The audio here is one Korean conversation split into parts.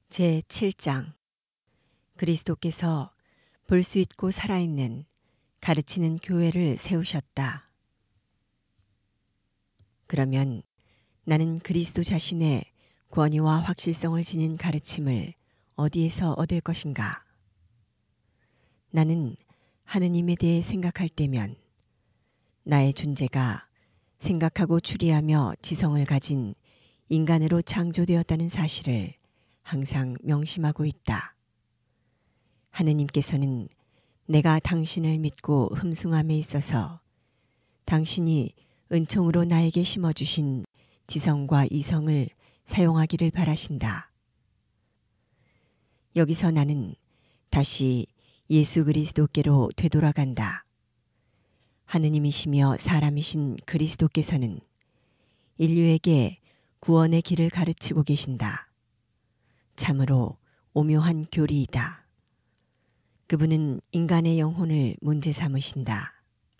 제7장 그리스도께서 볼 수 있고 살아있는 가르치는 교회를 세우셨다. 그러면 나는 그리스도 자신의 권위와 확실성을 지닌 가르침을 어디에서 얻을 것인가? 나는 하느님에 대해 생각할 때면 나의 존재가 생각하고 추리하며 지성을 가진 인간으로 창조되었다는 사실을 항상 명심하고 있다. 하느님께서는 내가 당신을 믿고 흠숭함에 있어서 당신이 은총으로 나에게 심어주신 지성과 이성을 사용하기를 바라신다. 여기서 나는 다시 예수 그리스도께로 되돌아간다. 하느님이시며 사람이신 그리스도께서는 인류에게 구원의 길을 가르치고 계신다. 참으로 오묘한 교리이다. 그분은 인간의 영혼을 문제 삼으신다.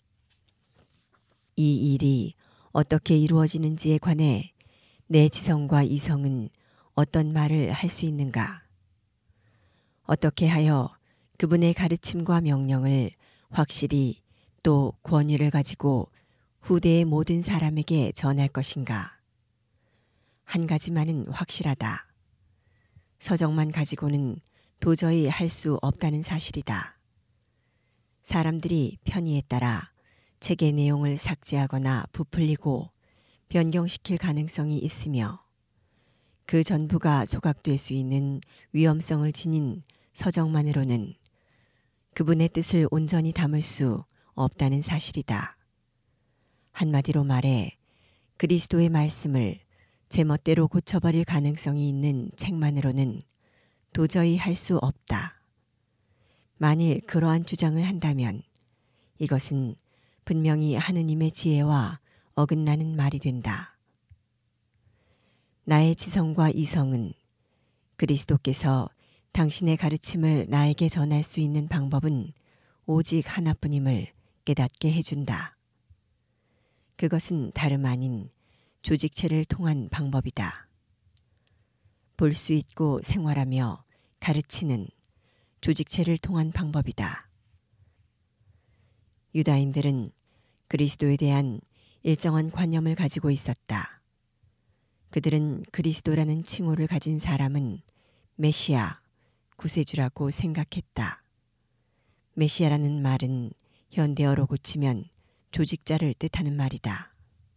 이 일이 어떻게 이루어지는지에 관해 내 지성과 이성은 어떤 말을 할 수 있는가? 어떻게 하여 그분의 가르침과 명령을 확실히 또 권위를 가지고 후대의 모든 사람에게 전할 것인가? 한 가지만은 확실하다. 서적만 가지고는 도저히 할 수 없다는 사실이다. 사람들이 편의에 따라 책의 내용을 삭제하거나 부풀리고 변경시킬 가능성이 있으며 그 전부가 소각될 수 있는 위험성을 지닌 서적만으로는 그분의 뜻을 온전히 담을 수 없다는 사실이다. 한마디로 말해 그리스도의 말씀을 제멋대로 고쳐버릴 가능성이 있는 책만으로는 도저히 할 수 없다. 만일 그러한 주장을 한다면 이것은 분명히 하느님의 지혜와 어긋나는 말이 된다. 나의 지성과 이성은 그리스도께서 당신의 가르침을 나에게 전할 수 있는 방법은 오직 하나뿐임을 깨닫게 해준다. 그것은 다름 아닌 조직체를 통한 방법이다. 볼 수 있고 생활하며 가르치는 조직체를 통한 방법이다. 유다인들은 그리스도에 대한 일정한 관념을 가지고 있었다. 그들은 그리스도라는 칭호를 가진 사람은 메시아, 구세주라고 생각했다. 메시아라는 말은 현대어로 고치면 조직자를 뜻하는 말이다.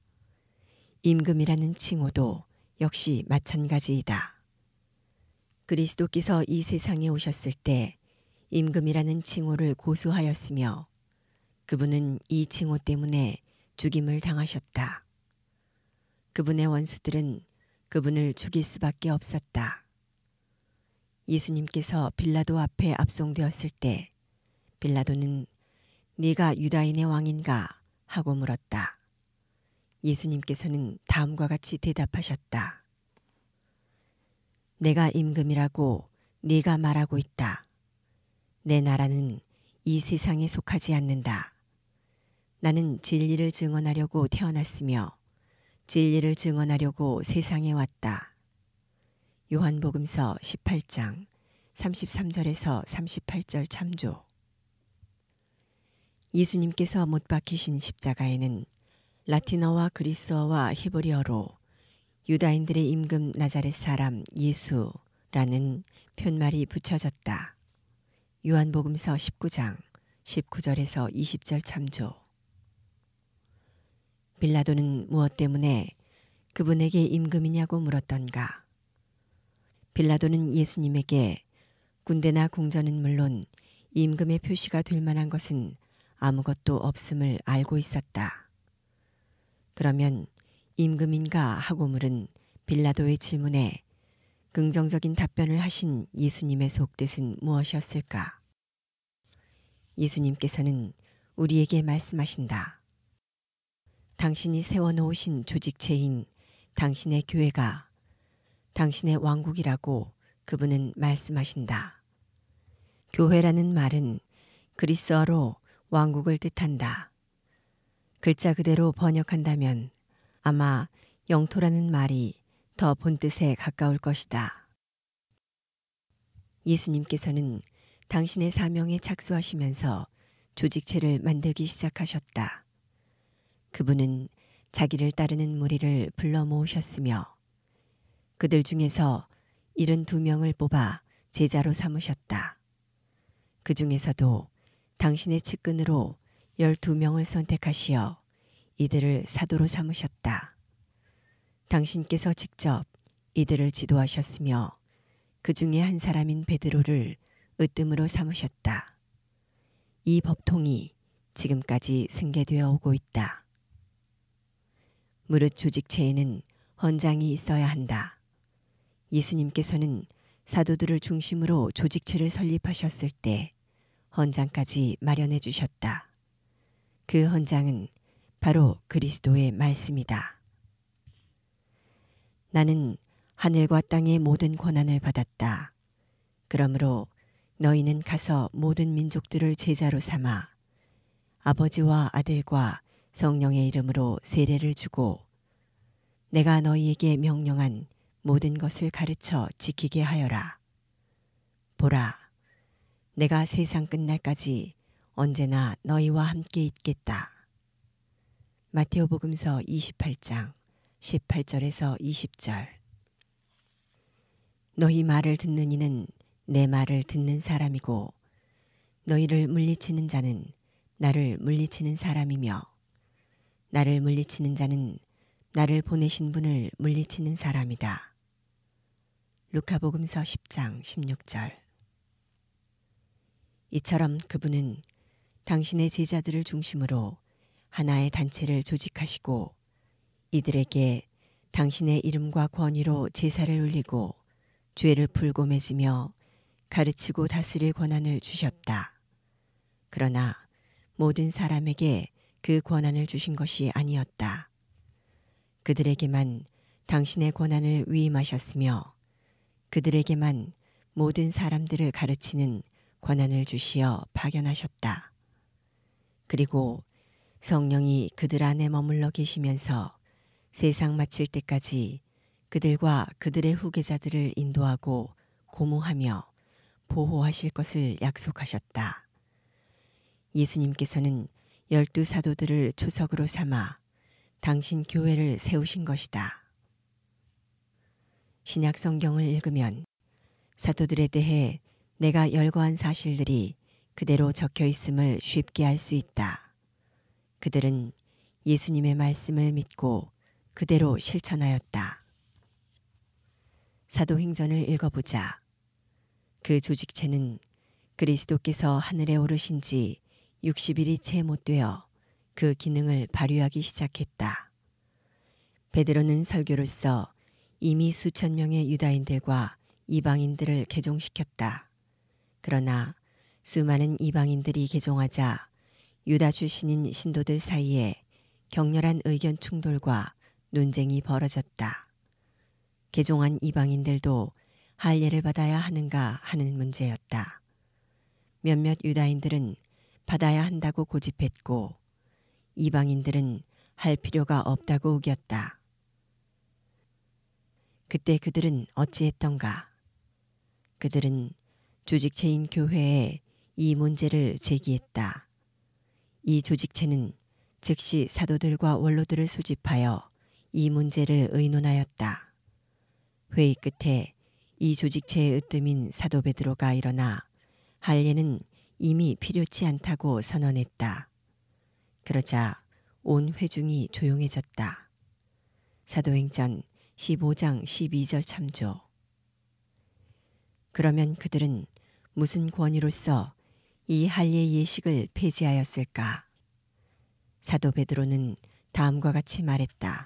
임금이라는 칭호도 역시 마찬가지이다. 그리스도께서 이 세상에 오셨을 때 임금이라는 칭호를 고수하였으며 그분은 이 칭호 때문에 죽임을 당하셨다. 그분의 원수들은 그분을 죽일 수밖에 없었다. 예수님께서 빌라도 앞에 압송되었을 때 빌라도는 네가 유다인의 왕인가 하고 물었다. 예수님께서는 다음과 같이 대답하셨다. 내가 임금이라고 네가 말하고 있다. 내 나라는 이 세상에 속하지 않는다. 나는 진리를 증언하려고 태어났으며 진리를 증언하려고 세상에 왔다. 요한복음서 18장 33절에서 38절 참조. 예수님께서 못 박히신 십자가에는 라틴어와 그리스어와 히브리어로 유다인들의 임금 나자렛 사람 예수라는 편말이 붙여졌다. 요한복음서 19장 19절에서 20절 참조. 빌라도는 무엇 때문에 그분에게 임금이냐고 물었던가? 빌라도는 예수님에게 군대나 궁전은 물론 임금의 표시가 될 만한 것은 아무것도 없음을 알고 있었다. 그러면 임금인가 하고 물은 빌라도의 질문에 긍정적인 답변을 하신 예수님의 속뜻은 무엇이었을까? 예수님께서는 우리에게 말씀하신다. 당신이 세워놓으신 조직체인 당신의 교회가 당신의 왕국이라고 그분은 말씀하신다. 교회라는 말은 그리스어로 왕국을 뜻한다. 글자 그대로 번역한다면 아마 영토라는 말이 더 본뜻에 가까울 것이다. 예수님께서는 당신의 사명에 착수하시면서 조직체를 만들기 시작하셨다. 그분은 자기를 따르는 무리를 불러 모으셨으며 그들 중에서 72명을 뽑아 제자로 삼으셨다. 그 중에서도 당신의 측근으로 12명을 선택하시어 이들을 사도로 삼으셨다. 당신께서 직접 이들을 지도하셨으며 그 중에 한 사람인 베드로를 으뜸으로 삼으셨다. 이 법통이 지금까지 승계되어 오고 있다. 무릇 조직체에는 헌장이 있어야 한다. 예수님께서는 사도들을 중심으로 조직체를 설립하셨을 때 헌장까지 마련해 주셨다. 그 헌장은 바로 그리스도의 말씀이다. 나는 하늘과 땅의 모든 권한을 받았다. 그러므로 너희는 가서 모든 민족들을 제자로 삼아 아버지와 아들과 성령의 이름으로 세례를 주고 내가 너희에게 명령한 모든 것을 가르쳐 지키게 하여라. 보라, 내가 세상 끝날까지 언제나 너희와 함께 있겠다. 마테오복음서 28장 18절에서 20절. 너희 말을 듣는 이는 내 말을 듣는 사람이고 너희를 물리치는 자는 나를 물리치는 사람이며 나를 물리치는 자는 나를 보내신 분을 물리치는 사람이다. 루카복음서 10장 16절. 이처럼 그분은 당신의 제자들을 중심으로 하나의 단체를 조직하시고 이들에게 당신의 이름과 권위로 제사를 올리고 죄를 풀고 맺으며 가르치고 다스릴 권한을 주셨다. 그러나 모든 사람에게 그 권한을 주신 것이 아니었다. 그들에게만 당신의 권한을 위임하셨으며 그들에게만 모든 사람들을 가르치는 권한을 주시어 파견하셨다. 그리고 성령이 그들 안에 머물러 계시면서 세상 마칠 때까지 그들과 그들의 후계자들을 인도하고 고무하며 보호하실 것을 약속하셨다. 예수님께서는 12 사도들을 초석으로 삼아 당신 교회를 세우신 것이다. 신약 성경을 읽으면 사도들에 대해 내가 열거한 사실들이 그대로 적혀 있음을 쉽게 알 수 있다. 그들은 예수님의 말씀을 믿고 그대로 실천하였다. 사도행전을 읽어보자. 그 조직체는 그리스도께서 하늘에 오르신 지 60일이 채 못 되어 그 기능을 발휘하기 시작했다. 베드로는 설교로서 이미 수천 명의 유다인들과 이방인들을 개종시켰다. 그러나 수많은 이방인들이 개종하자 유다 출신인 신도들 사이에 격렬한 의견 충돌과 논쟁이 벌어졌다. 개종한 이방인들도 할례를 받아야 하는가 하는 문제였다. 몇몇 유다인들은 받아야 한다고 고집했고 이방인들은 할 필요가 없다고 우겼다. 그때 그들은 어찌했던가? 그들은 조직체인 교회에 이 문제를 제기했다. 이 조직체는 즉시 사도들과 원로들을 소집하여 이 문제를 의논하였다. 회의 끝에 이 조직체의 으뜸인 사도 베드로가 일어나 할례는 이미 필요치 않다고 선언했다. 그러자 온 회중이 조용해졌다. 사도행전 15장 12절 참조. 그러면 그들은 무슨 권위로서 이 할례 예식을 폐지하였을까? 사도 베드로는 다음과 같이 말했다.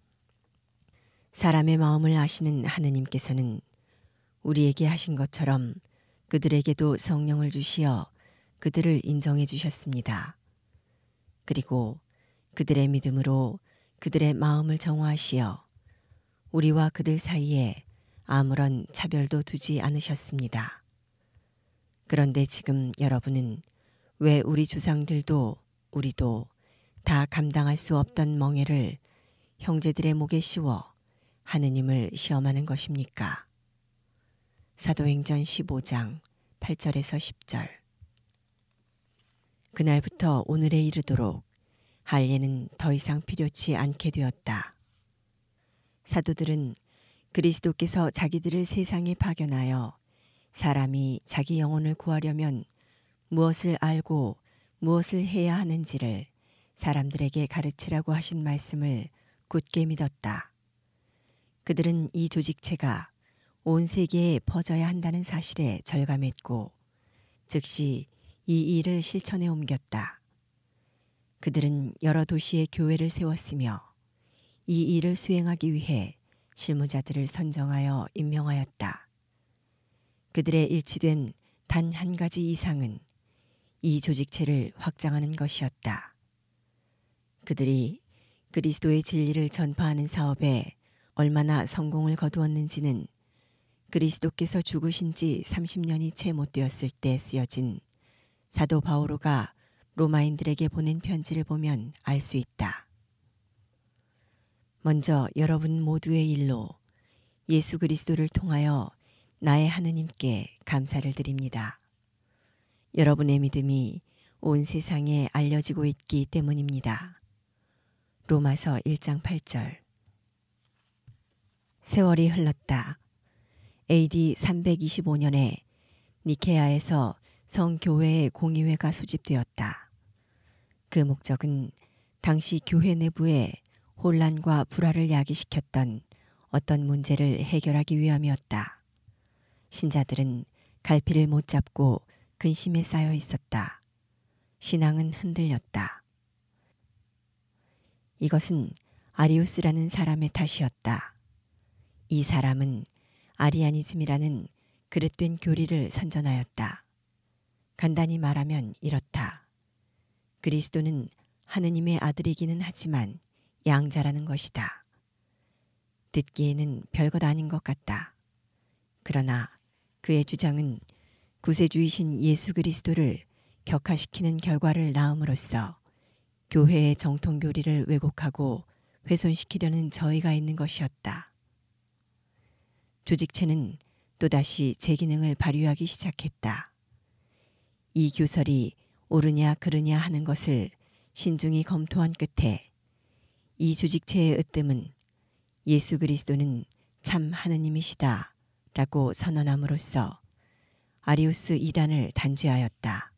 사람의 마음을 아시는 하느님께서는 우리에게 하신 것처럼 그들에게도 성령을 주시어 그들을 인정해 주셨습니다. 그리고 그들의 믿음으로 그들의 마음을 정화하시어 우리와 그들 사이에 아무런 차별도 두지 않으셨습니다. 그런데 지금 여러분은 왜 우리 조상들도 우리도 다 감당할 수 없던 멍에를 형제들의 목에 씌워 하느님을 시험하는 것입니까? 사도행전 15장 8절에서 10절. 그날부터 오늘에 이르도록 할례는 더 이상 필요치 않게 되었다. 사도들은 그리스도께서 자기들을 세상에 파견하여 사람이 자기 영혼을 구하려면 무엇을 알고 무엇을 해야 하는지를 사람들에게 가르치라고 하신 말씀을 굳게 믿었다. 그들은 이 조직체가 온 세계에 퍼져야 한다는 사실에 절감했고 즉시 이 일을 실천에 옮겼다. 그들은 여러 도시에 교회를 세웠으며 이 일을 수행하기 위해 실무자들을 선정하여 임명하였다. 그들의 일치된 단 한 가지 이상은 이 조직체를 확장하는 것이었다. 그들이 그리스도의 진리를 전파하는 사업에 얼마나 성공을 거두었는지는 그리스도께서 죽으신 지 30년이 채 못 되었을 때 쓰여진 사도 바오로가 로마인들에게 보낸 편지를 보면 알 수 있다. 먼저 여러분 모두의 일로 예수 그리스도를 통하여 나의 하느님께 감사를 드립니다. 여러분의 믿음이 온 세상에 알려지고 있기 때문입니다. 로마서 1장 8절. 세월이 흘렀다. AD 325년에 니케아에서 성교회의 공의회가 소집되었다. 그 목적은 당시 교회 내부에 혼란과 불화를 야기시켰던 어떤 문제를 해결하기 위함이었다. 신자들은 갈피를 못 잡고 근심에 쌓여 있었다. 신앙은 흔들렸다. 이것은 아리우스라는 사람의 탓이었다. 이 사람은 아리아니즘이라는 그릇된 교리를 선전하였다. 간단히 말하면 이렇다. 그리스도는 하느님의 아들이기는 하지만 양자라는 것이다. 듣기에는 별것 아닌 것 같다. 그러나 그의 주장은 구세주이신 예수 그리스도를 격화시키는 결과를 낳음으로써 교회의 정통교리를 왜곡하고 훼손시키려는 저희가 있는 것이었다. 조직체는 또다시 제 기능을 발휘하기 시작했다. 이 교설이 옳으냐 그르냐 하는 것을 신중히 검토한 끝에 이 조직체의 으뜸은 예수 그리스도는 참 하느님이시다 라고 선언함으로써 아리우스 이단을 단죄하였다.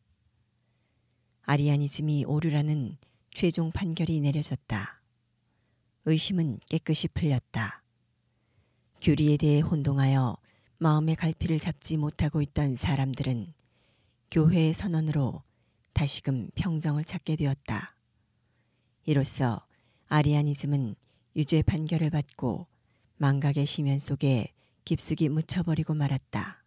아리아니즘이 오류라는 최종 판결이 내려졌다. 의심은 깨끗이 풀렸다. 교리에 대해 혼동하여 마음의 갈피를 잡지 못하고 있던 사람들은 교회의 선언으로 다시금 평정을 찾게 되었다. 이로써 아리아니즘은 유죄 판결을 받고 망각의 심연 속에 깊숙이 묻혀버리고 말았다.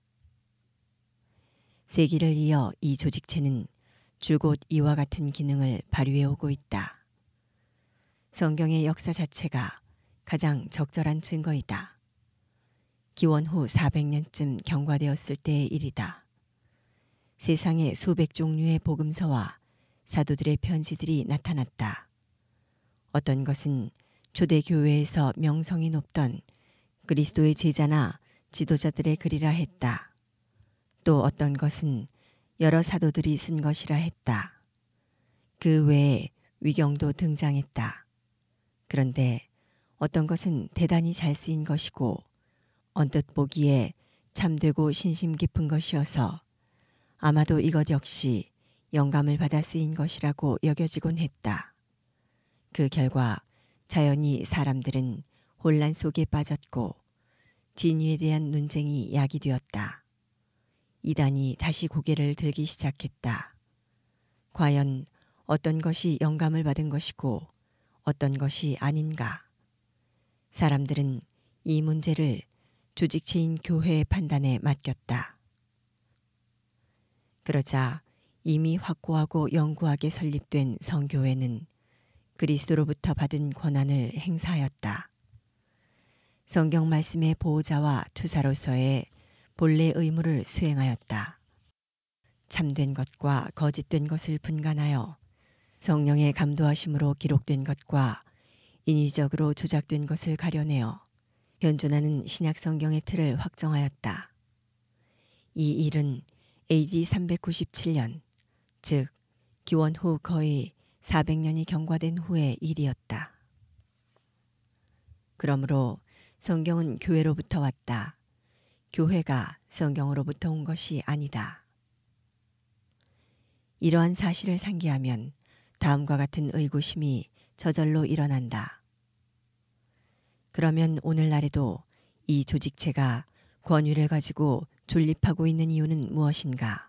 세기를 이어 이 조직체는 줄곧 이와 같은 기능을 발휘해 오고 있다. 성경의 역사 자체가 가장 적절한 증거이다. 기원 후 400년쯤 경과되었을 때의 일이다. 세상에 수백 종류의 복음서와 사도들의 편지들이 나타났다. 어떤 것은 초대 교회에서 명성이 높던 그리스도의 제자나 지도자들의 글이라 했다. 또 어떤 것은 여러 사도들이 쓴 것이라 했다. 그 외에 위경도 등장했다. 그런데 어떤 것은 대단히 잘 쓰인 것이고 언뜻 보기에 참되고 신심 깊은 것이어서 아마도 이것 역시 영감을 받아 쓰인 것이라고 여겨지곤 했다. 그 결과 자연히 사람들은 혼란 속에 빠졌고 진위에 대한 논쟁이 야기되었다. 이단이 다시 고개를 들기 시작했다. 과연 어떤 것이 영감을 받은 것이고 어떤 것이 아닌가? 사람들은 이 문제를 조직체인 교회의 판단에 맡겼다. 그러자 이미 확고하고 영구하게 설립된 성교회는 그리스도로부터 받은 권한을 행사하였다. 성경 말씀의 보호자와 투사로서의 본래 의무를 수행하였다. 참된 것과 거짓된 것을 분간하여 성령의 감도하심으로 기록된 것과 인위적으로 조작된 것을 가려내어 현존하는 신약 성경의 틀을 확정하였다. 이 일은 AD 397년, 즉 기원 후 거의 400년이 경과된 후의 일이었다. 그러므로 성경은 교회로부터 왔다. 교회가 성경으로부터 온 것이 아니다. 이러한 사실을 상기하면 다음과 같은 의구심이 저절로 일어난다. 그러면 오늘날에도 이 조직체가 권위를 가지고 존립하고 있는 이유는 무엇인가?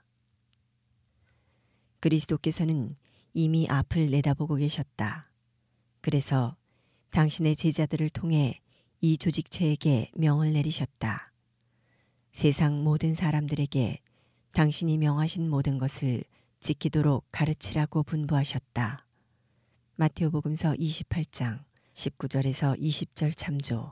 그리스도께서는 이미 앞을 내다보고 계셨다. 그래서 당신의 제자들을 통해 이 조직체에게 명을 내리셨다. 세상 모든 사람들에게 당신이 명하신 모든 것을 지키도록 가르치라고 분부하셨다. 마테오복음서 28장 19절에서 20절 참조.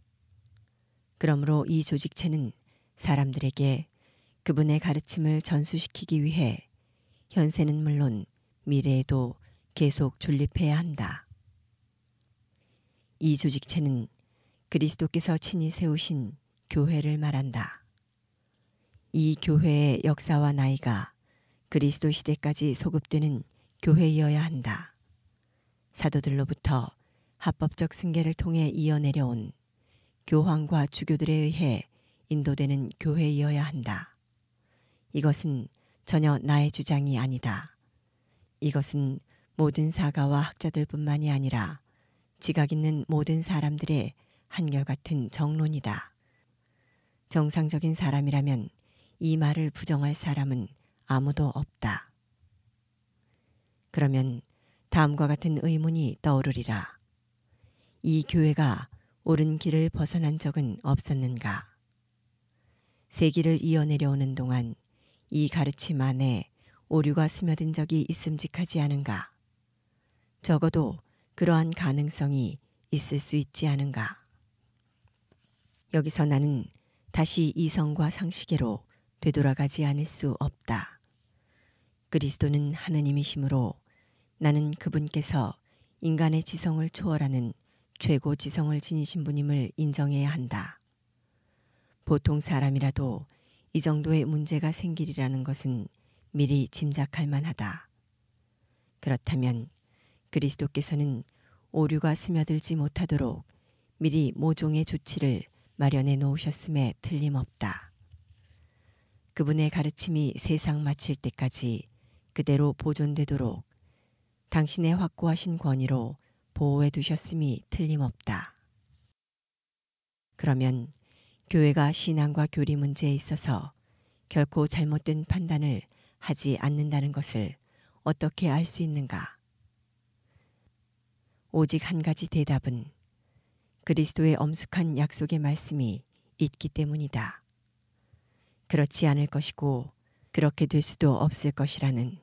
그러므로 이 조직체는 사람들에게 그분의 가르침을 전수시키기 위해 현세는 물론 미래에도 계속 존립해야 한다. 이 조직체는 그리스도께서 친히 세우신 교회를 말한다. 이 교회의 역사와 나이가 그리스도 시대까지 소급되는 교회이어야 한다. 사도들로부터 합법적 승계를 통해 이어내려온 교황과 주교들에 의해 인도되는 교회이어야 한다. 이것은 전혀 나의 주장이 아니다. 이것은 모든 사가와 학자들뿐만이 아니라 지각 있는 모든 사람들의 한결같은 정론이다. 정상적인 사람이라면 이 말을 부정할 사람은 아무도 없다. 그러면 다음과 같은 의문이 떠오르리라. 이 교회가 옳은 길을 벗어난 적은 없었는가? 세기를 이어내려오는 동안 이 가르침 안에 오류가 스며든 적이 있음직하지 않은가? 적어도 그러한 가능성이 있을 수 있지 않은가? 여기서 나는 다시 이성과 상식에로 되돌아가지 않을 수 없다. 그리스도는 하느님이시므로 나는 그분께서 인간의 지성을 초월하는 최고 지성을 지니신 분임을 인정해야 한다. 보통 사람이라도 이 정도의 문제가 생기리라는 것은 미리 짐작할 만하다. 그렇다면 그리스도께서는 오류가 스며들지 못하도록 미리 모종의 조치를 마련해 놓으셨음에 틀림없다. 그분의 가르침이 세상 마칠 때까지 그대로 보존되도록 당신의 확고하신 권위로 보호해 두셨음이 틀림없다. 그러면 교회가 신앙과 교리 문제에 있어서 결코 잘못된 판단을 하지 않는다는 것을 어떻게 알 수 있는가? 오직 한 가지 대답은 그리스도의 엄숙한 약속의 말씀이 있기 때문이다. 그렇지 않을 것이고 그렇게 될 수도 없을 것이라는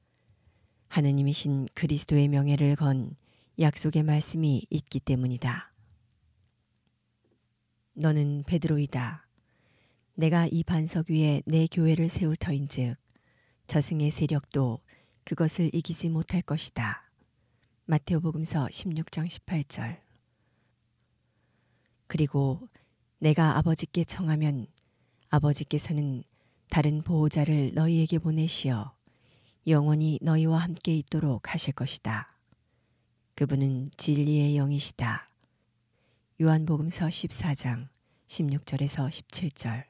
하느님이신 그리스도의 명예를 건 약속의 말씀이 있기 때문이다. 너는 베드로이다. 내가 이 반석 위에 내 교회를 세울 터인즉 저승의 세력도 그것을 이기지 못할 것이다. 마테오복음서 16장 18절. 그리고 내가 아버지께 청하면 아버지께서는 다른 보호자를 너희에게 보내시어 영원히 너희와 함께 있도록 하실 것이다. 그분은 진리의 영이시다. 요한복음서 14장 16절에서 17절.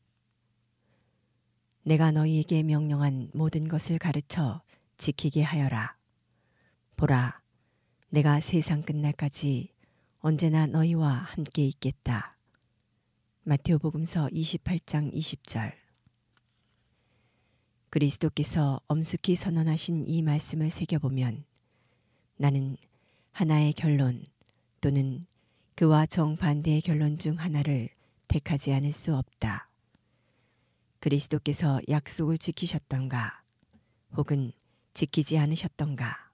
내가 너희에게 명령한 모든 것을 가르쳐 지키게 하여라. 보라, 내가 세상 끝날까지 언제나 너희와 함께 있겠다. 마테오복음서 28장 20절. 그리스도께서 엄숙히 선언하신 이 말씀을 새겨보면 나는 하나의 결론 또는 그와 정반대의 결론 중 하나를 택하지 않을 수 없다. 그리스도께서 약속을 지키셨던가 혹은 지키지 않으셨던가.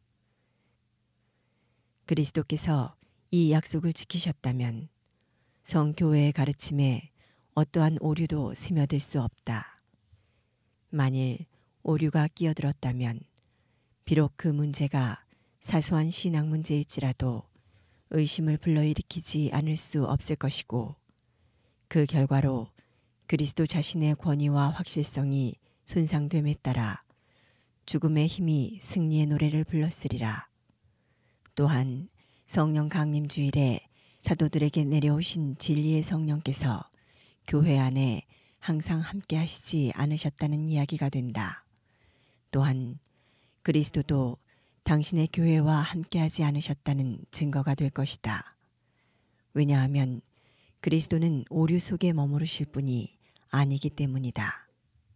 그리스도께서 이 약속을 지키셨다면 성교회의 가르침에 어떠한 오류도 스며들 수 없다. 만일 오류가 끼어들었다면 비록 그 문제가 사소한 신앙 문제일지라도 의심을 불러일으키지 않을 수 없을 것이고 그 결과로 그리스도 자신의 권위와 확실성이 손상됨에 따라 죽음의 힘이 승리의 노래를 불렀으리라. 또한 성령 강림 주일에 사도들에게 내려오신 진리의 성령께서 교회 안에 항상 함께 하시지 않으셨다는 이야기가 된다. 또한 그리스도도 당신의 교회와 함께하지 않으셨다는 증거가 될 것이다. 왜냐하면 그리스도는 오류 속에 머무르실 분이 아니기 때문이다.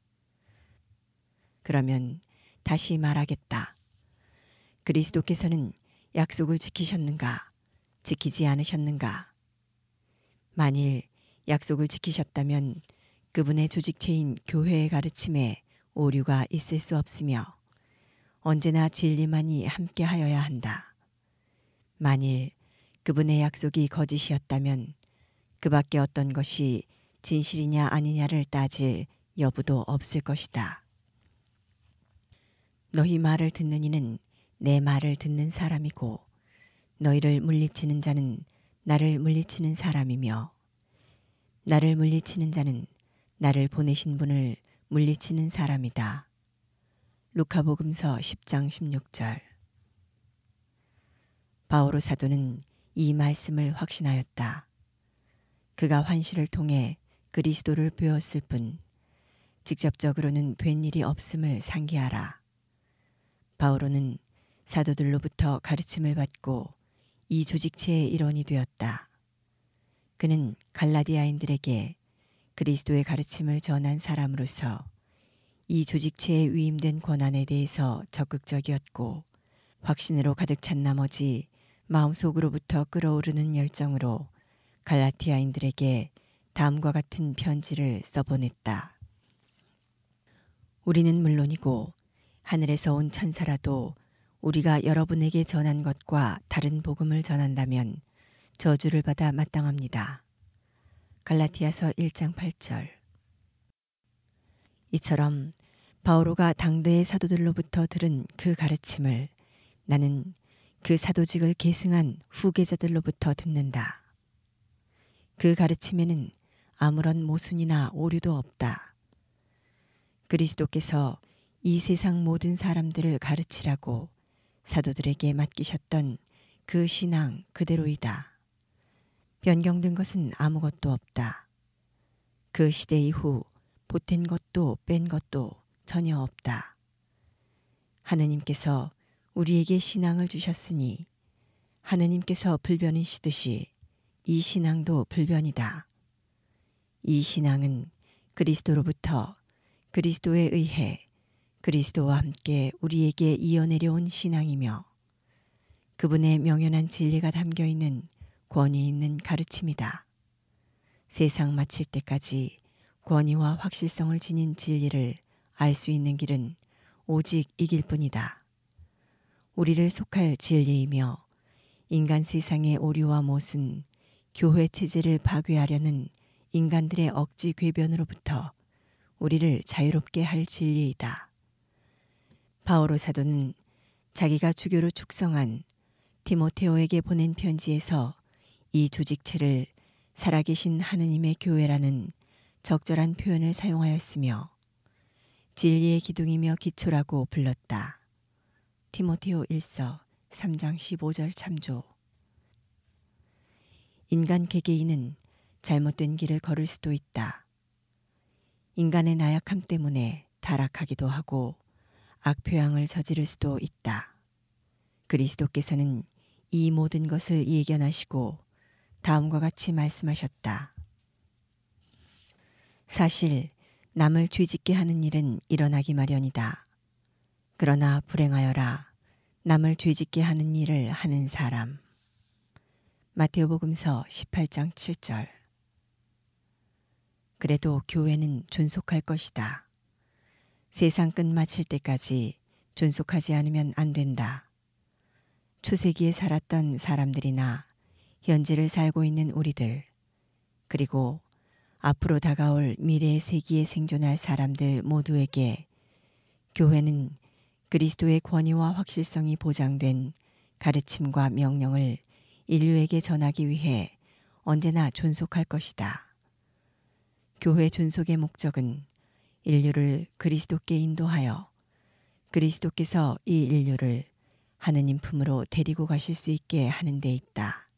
그러면 다시 말하겠다. 그리스도께서는 약속을 지키셨는가? 지키지 않으셨는가? 만일 약속을 지키셨다면 그분의 조직체인 교회의 가르침에 오류가 있을 수 없으며 언제나 진리만이 함께하여야 한다. 만일 그분의 약속이 거짓이었다면 그 밖에 어떤 것이 진실이냐 아니냐를 따질 여부도 없을 것이다. 너희 말을 듣는 이는 내 말을 듣는 사람이고 너희를 물리치는 자는 나를 물리치는 사람이며 나를 물리치는 자는 나를 보내신 분을 물리치는 사람이다. 루카복음서 10장 16절. 바오로 사도는 이 말씀을 확신하였다. 그가 환시를 통해 그리스도를 배웠을 뿐 직접적으로는 뵌 일이 없음을 상기하라. 바오로는 사도들로부터 가르침을 받고 이 조직체의 일원이 되었다. 그는 갈라디아인들에게 그리스도의 가르침을 전한 사람으로서 이 조직체에 위임된 권한에 대해서 적극적이었고 확신으로 가득 찬 나머지 마음속으로부터 끓어오르는 열정으로 갈라티아인들에게 다음과 같은 편지를 써보냈다. 우리는 물론이고 하늘에서 온 천사라도 우리가 여러분에게 전한 것과 다른 복음을 전한다면 저주를 받아 마땅합니다. 갈라티아서 1장 8절. 이처럼 바오로가 당대의 사도들로부터 들은 그 가르침을 나는 그 사도직을 계승한 후계자들로부터 듣는다. 그 가르침에는 아무런 모순이나 오류도 없다. 그리스도께서 이 세상 모든 사람들을 가르치라고 사도들에게 맡기셨던 그 신앙 그대로이다. 변경된 것은 아무것도 없다. 그 시대 이후 보탠 것도 뺀 것도 전혀 없다. 하느님께서 우리에게 신앙을 주셨으니 하느님께서 불변이시듯이 이 신앙도 불변이다. 이 신앙은 그리스도로부터 그리스도에 의해 그리스도와 함께 우리에게 이어내려온 신앙이며 그분의 명연한 진리가 담겨있는 권위 있는 가르침이다. 세상 마칠 때까지 권위와 확실성을 지닌 진리를 알 수 있는 길은 오직 이 길뿐이다. 우리를 속할 진리이며 인간 세상의 오류와 모순, 교회 체제를 파괴하려는 인간들의 억지 궤변으로부터 우리를 자유롭게 할 진리이다. 바오로 사도는 자기가 주교로 축성한 디모테오에게 보낸 편지에서 이 조직체를 살아계신 하느님의 교회라는 적절한 표현을 사용하였으며 진리의 기둥이며 기초라고 불렀다. 디모테오 1서 3장 15절 참조. 인간 개개인은 잘못된 길을 걸을 수도 있다. 인간의 나약함 때문에 타락하기도 하고 악표향을 저지를 수도 있다. 그리스도께서는 이 모든 것을 예견하시고 다음과 같이 말씀하셨다. 사실 남을 죄짓게 하는 일은 일어나기 마련이다. 그러나 불행하여라 남을 죄짓게 하는 일을 하는 사람. 마테오복음서 18장 7절. 그래도 교회는 존속할 것이다. 세상 끝마칠 때까지 존속하지 않으면 안 된다. 초세기에 살았던 사람들이나 현재를 살고 있는 우리들, 그리고 앞으로 다가올 미래의 세기에 생존할 사람들 모두에게 교회는 그리스도의 권위와 확실성이 보장된 가르침과 명령을 인류에게 전하기 위해 언제나 존속할 것이다. 교회 존속의 목적은 인류를 그리스도께 인도하여 그리스도께서 이 인류를 하느님 품으로 데리고 가실 수 있게 하는 데 있다.